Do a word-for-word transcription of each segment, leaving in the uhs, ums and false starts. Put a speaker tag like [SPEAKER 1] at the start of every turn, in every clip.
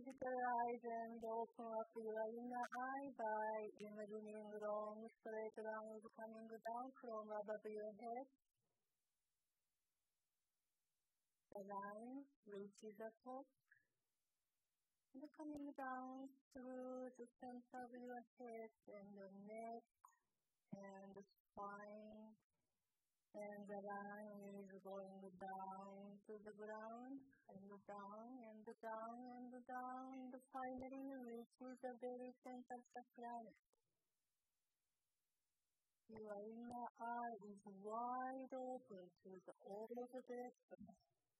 [SPEAKER 1] visualize and open up your inner eye by imagining long straight lines coming down from above your head. The line reaches the top and coming down through the center of your head and the neck and the spine. And the line is going down to the ground, and down, and down, and down, and finally reaches the very center of the planet. Your inner eye is wide open to the all of the directions.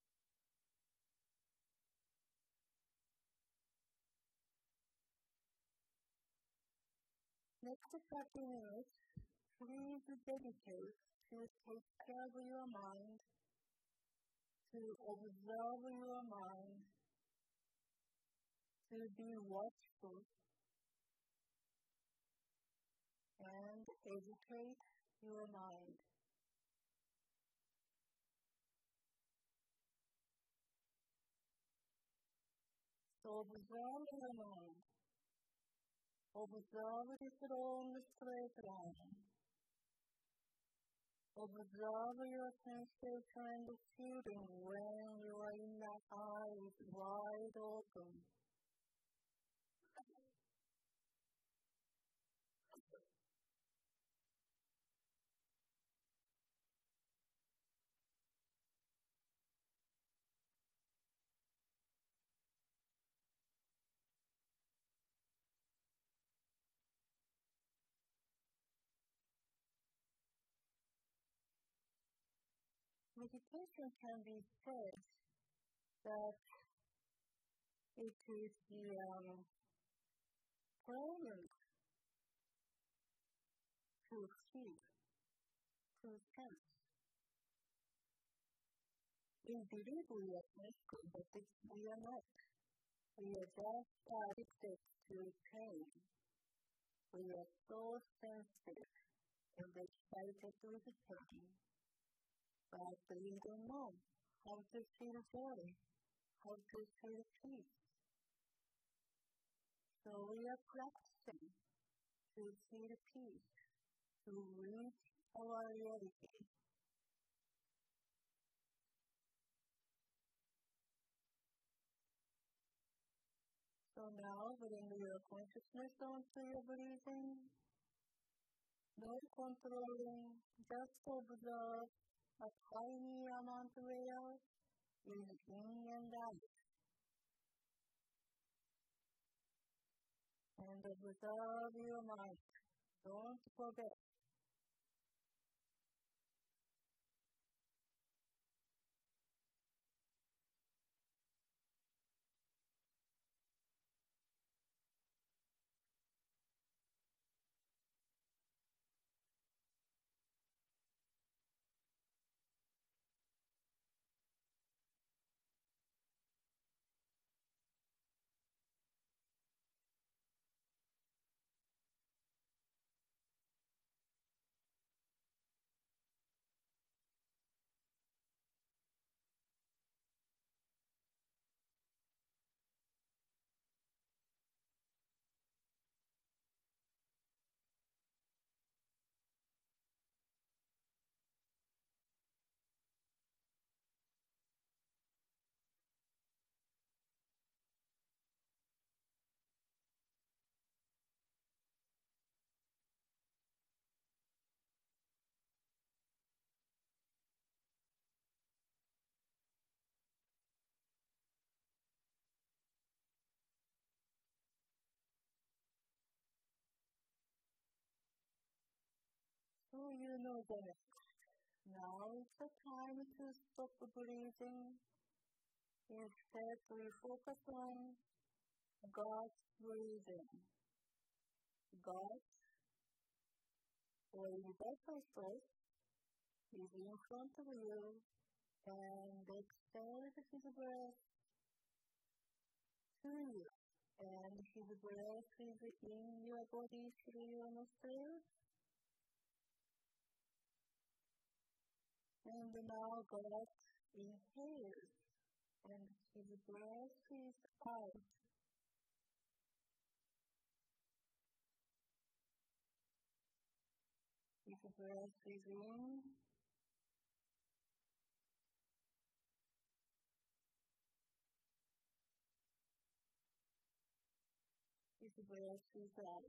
[SPEAKER 1] Next thirty minutes, please dedicate to take care of your mind, to observe your mind, to be watchful, and educate your mind. So observe your mind. Observe this long straight line. Observe your sensation and feeling when your inner eye is wide open. Meditation can be said that it is the um, training to feel, to sense. We believe we are peaceful, but we are not. We are just addicted to pain. We are so sensitive and excited with pain. But we don't know how to feel joy, how to feel peace. So we are practicing to feel peace, to reach our reality. So now bring your consciousness onto your breathing. No controlling, just observe a tiny amount of air is in and out. And observe your mind. Don't forget. So you know that now is the time to stop breathing. Instead, we focus on God's breathing. God, or universal source, is in front of you and exhale his breath to you. And his breath is in your body through your nostrils. And now God inhales and his breath is out breath within. Deep breath without.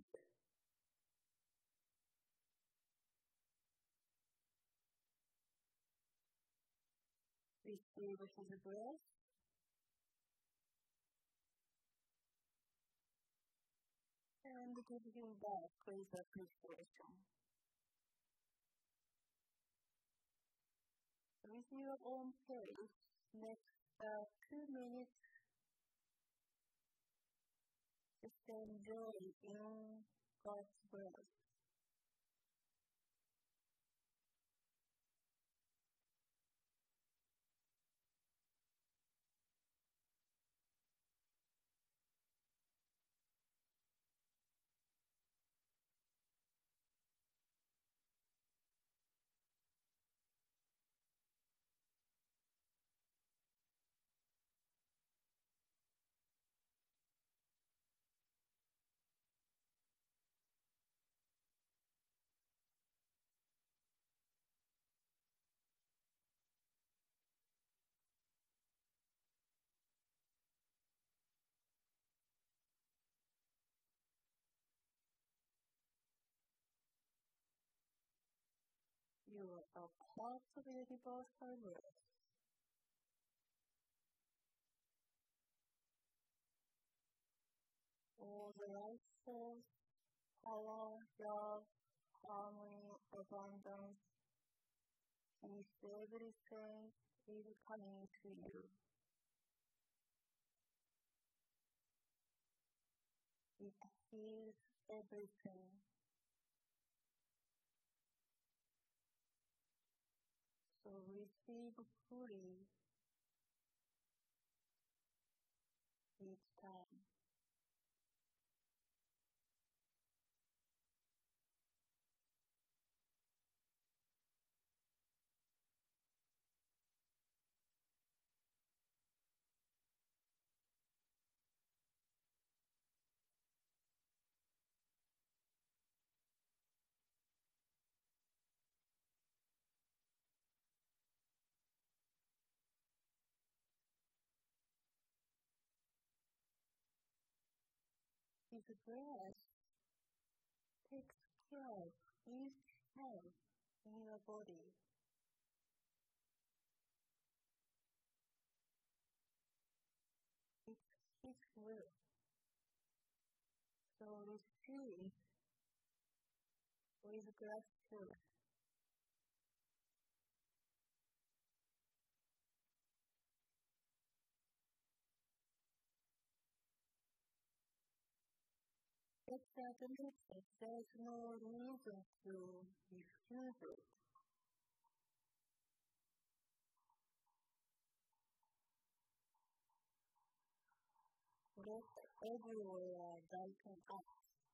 [SPEAKER 1] Receive his breath. And give him back with appreciation. With your own pace, next uh, two minutes, just enjoy in God's breath. You are part of the universal breath. All the life force, power, love, harmony, abundance, peace, everything is coming to you. It heals everything. So receive fully each time. His breath takes care of each cell in your body. It's His will. So receive with gratitude. It's admitted there's no reason to refuse it. Let everywhere darken up.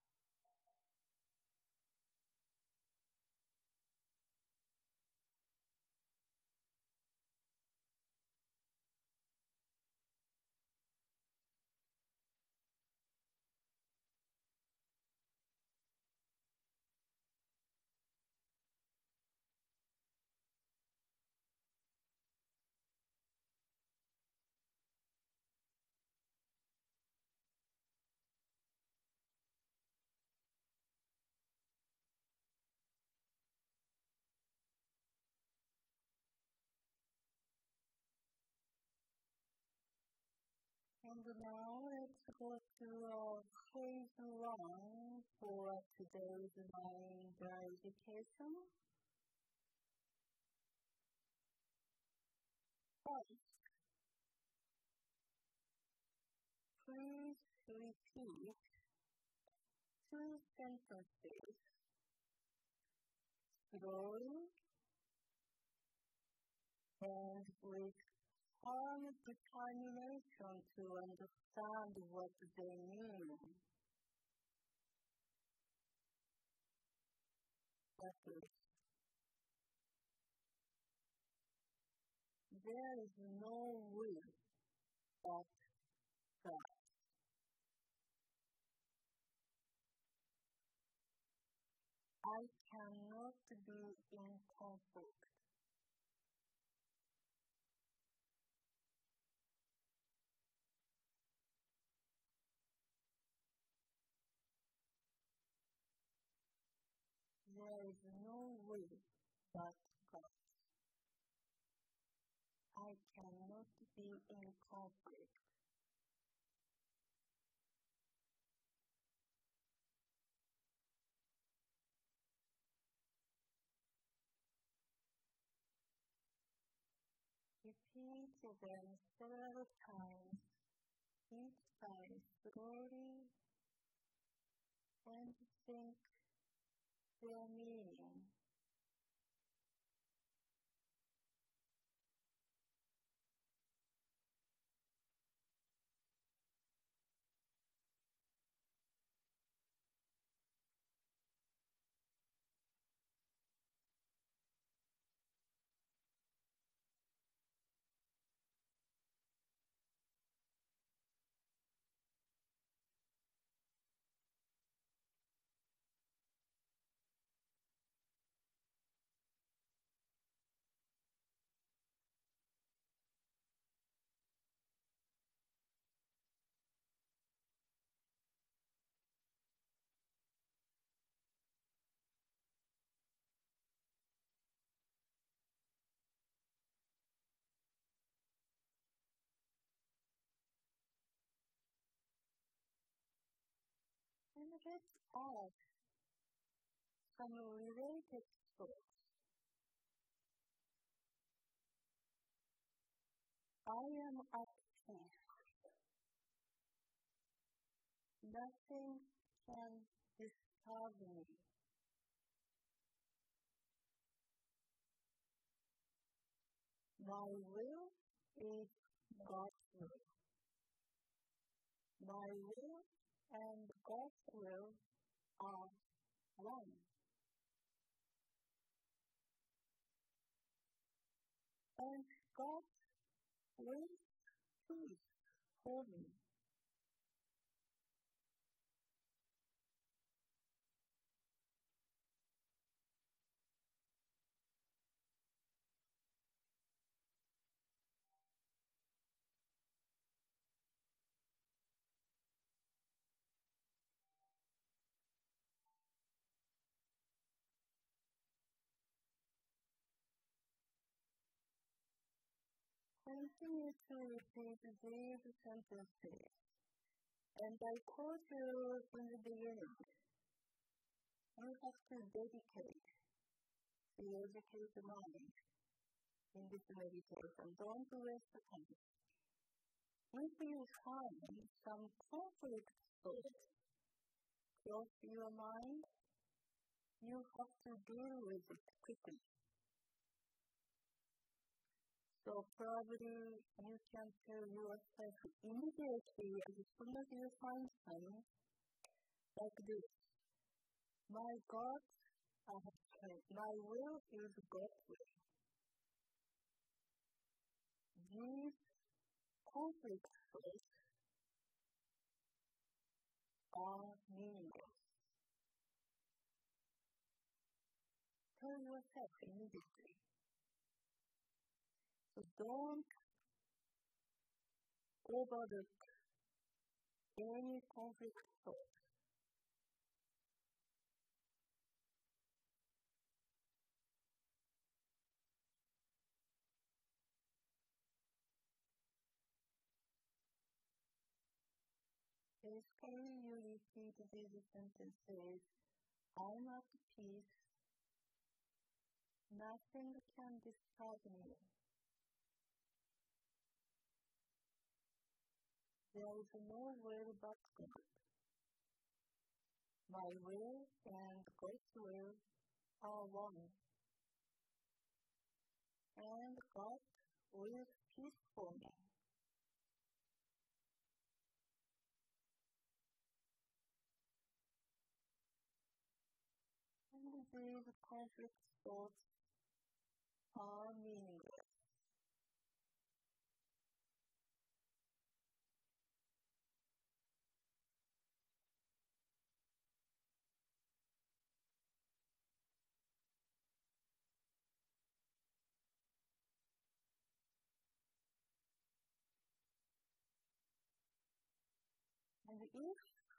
[SPEAKER 1] And now let's go to uh, phase one for today's mind education. First, please repeat two sentences slowly and with firm determination to understand what they mean. That is, there is no will but God. I I cannot be in conflict. There is no way but God. I cannot be in conflict. Repeat them several times, each time slowly, and think their meaning. And let's add some related thoughts. I am at peace. Nothing can disturb me. My will is God's will. My will and God's will are one. And God wills peace for me. Continue to repeat these sentences. And I told you in the beginning, you have to dedicate the educated mind in this meditation. Don't waste the time. If you find some conflict thought cross your mind, you have to deal with it quickly. So probably you can tell yourself immediately as soon as you find some, like this. My God, I have tried. My will is God's will. These conflict thoughts are meaningless. Tell yourself immediately. So don't overlook any conflict thought. Basically, you repeat these sentences. I'm at peace. Nothing can disturb me. There is no will but God. My will and God's will are one. And God wills peace for me. And these conflict thoughts are meaningless. if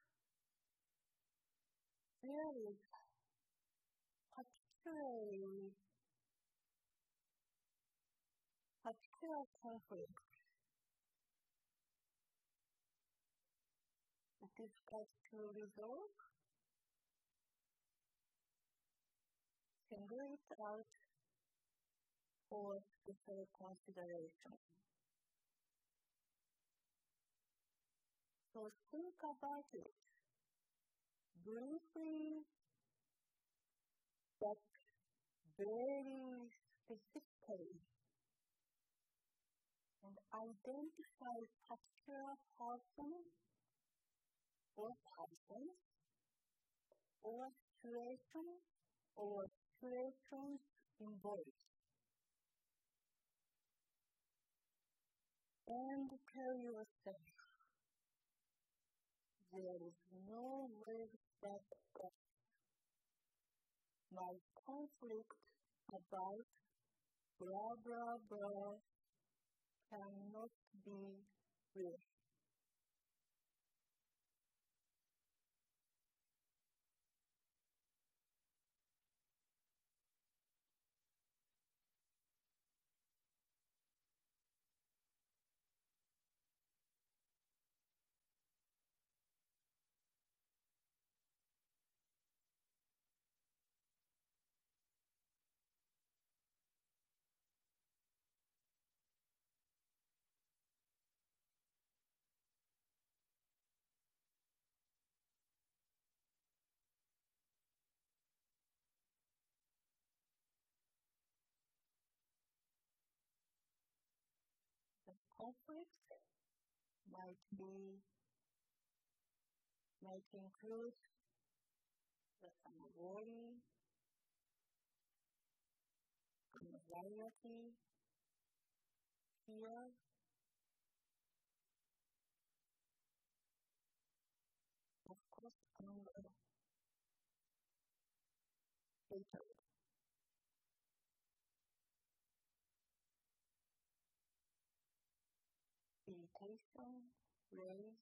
[SPEAKER 1] there is particularly particular conflict, difficult to resolve, single it out for special consideration. So think about it briefly, but very specifically, and identify particular person or persons or situation or situations involved. And tell yourself, there is no way that my conflict about blah blah blah cannot be real. The conflict might be, might include some worry, anxiety, fear, of course, anger, hatred. Irritation, rage,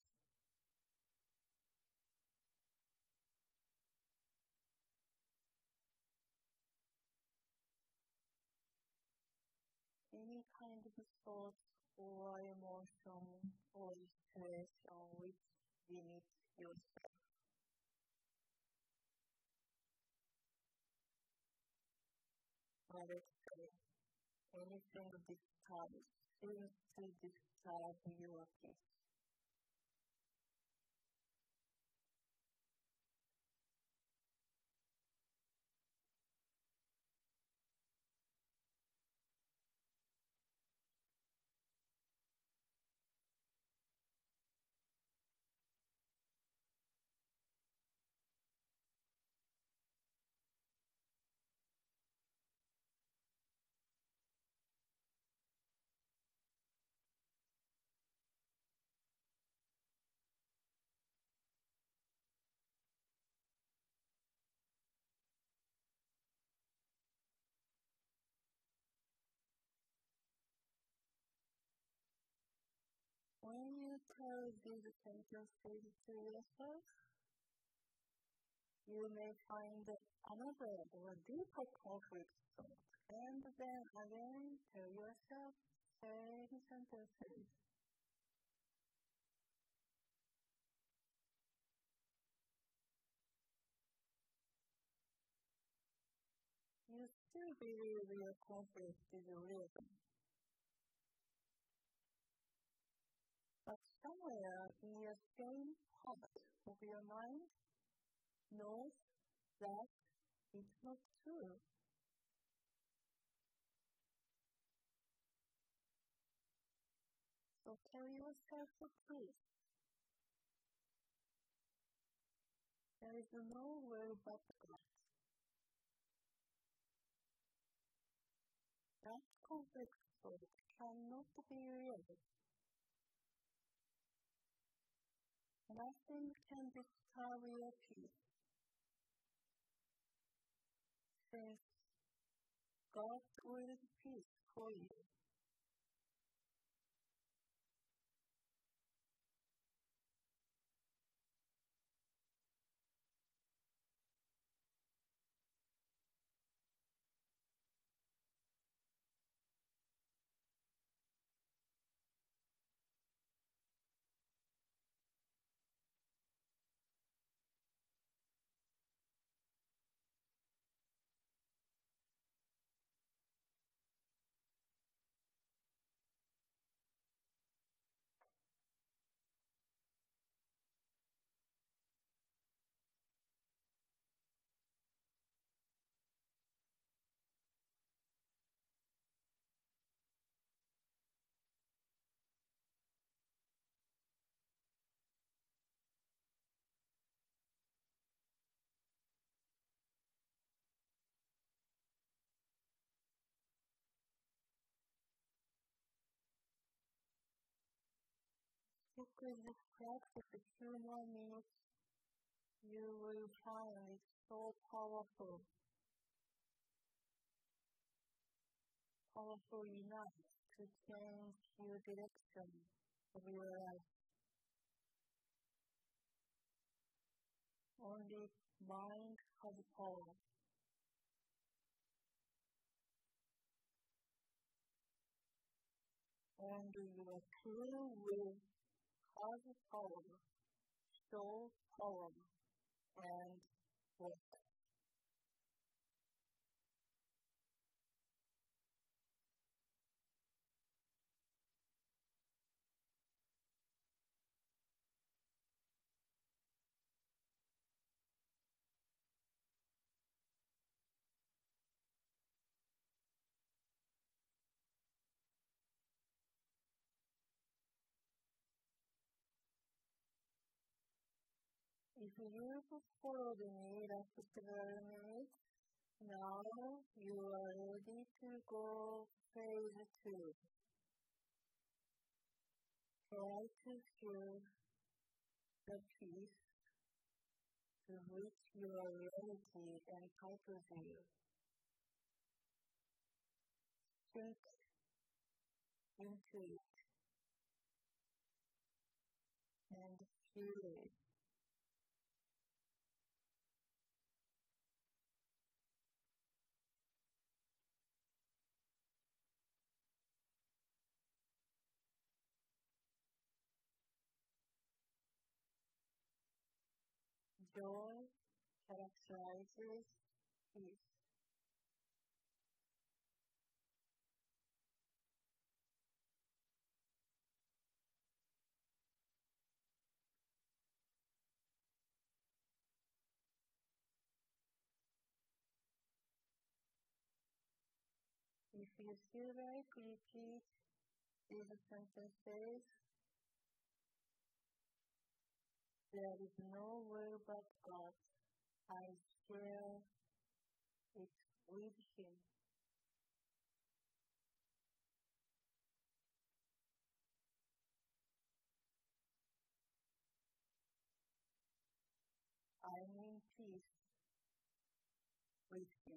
[SPEAKER 1] any kind of thought or emotion or situation which limits yourself. Or let's say anything disturbs, seems to disturb your peace. When you tell these sentences to yourself, you may find another or deeper conflict thought, and then again tell yourself same sentences. You still believe your conflict is real, but somewhere in your same part of your mind knows that it's not true. So tell yourself the truth. There is no way but that. That conflict thought cannot be real. Nothing can disturb your peace, since God will peace for you. stick with this practice a few more minutes, you will find it so powerful. Powerful enough to change your direction of your life. Only mind has power. Only your true will has power, so power, and work. If you followed me last several minutes, now you are ready to go phase two. Try to feel the peace to which your reality entitles you. Sink into it and feel it. Joy characterizes peace. If you feel like repeat these sentences, there is no will but God. I share it with Him. I am in peace with Him.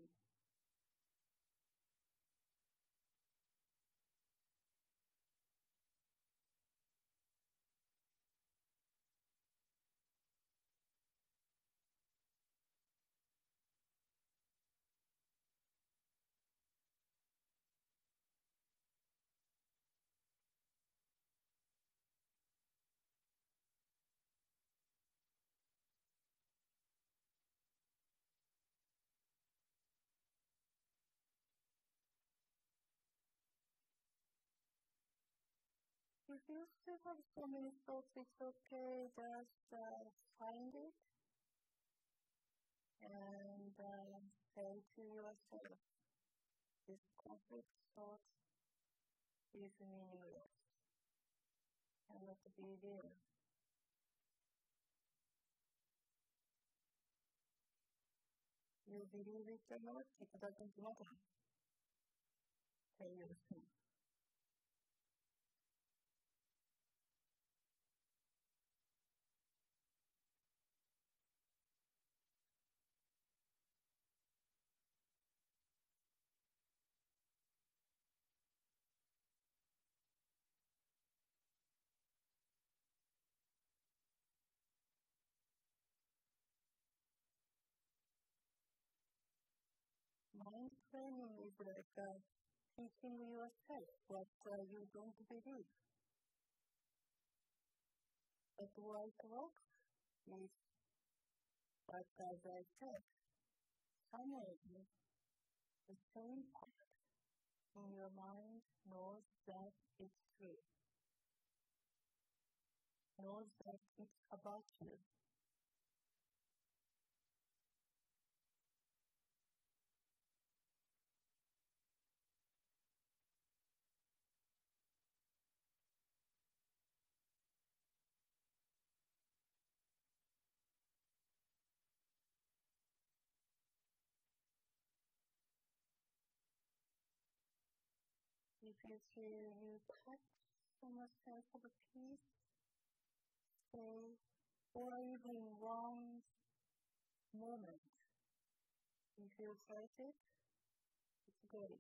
[SPEAKER 1] If you still have so many thoughts, it's okay, just uh, find it and uh, say to yourself, this conflict thought is meaningless, cannot be there. You believe it or not, it doesn't matter. Tell yourself. Mind training is like uh, teaching yourself what uh, you don't believe. But what works is, but as I said, summarizing the same part in your mind knows that it's true, knows that it's about you. If you feel you touch some sense of peace, day, or even one moment. If you start it, it's great.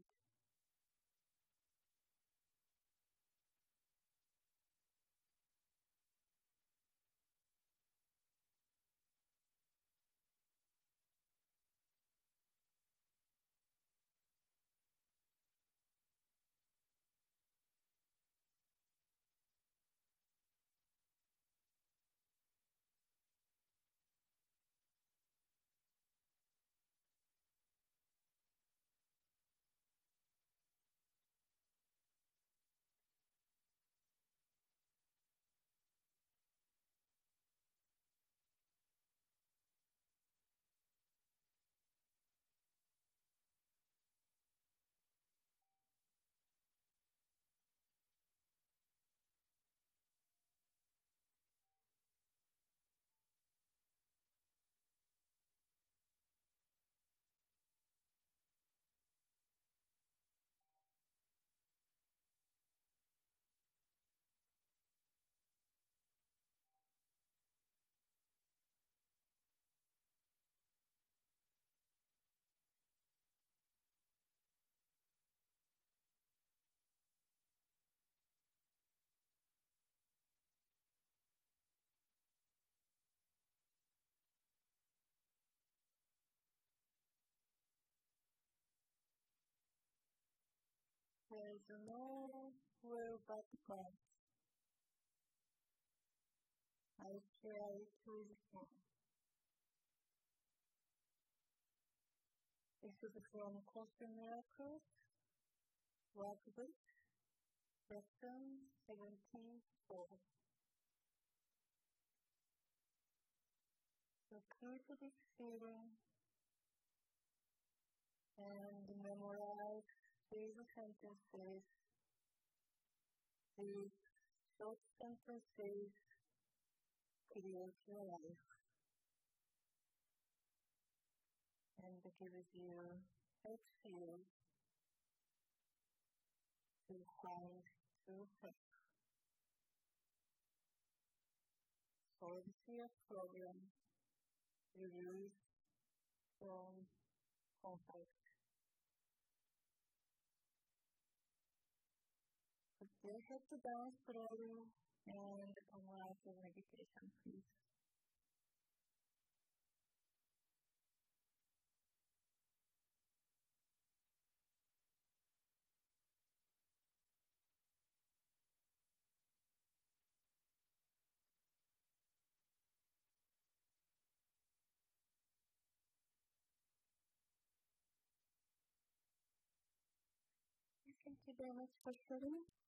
[SPEAKER 1] There is no real bad God. I share it with him. This is from Course in Miracles, Workbook, Lesson seventy-four. So keep this feeling and memorize these sentences, these short sentences create your life and gives you, helps you to find true faith. Solves your problem, release from conflict. Put your head down slowly and come out of meditation, please. Thank you very much for sharing.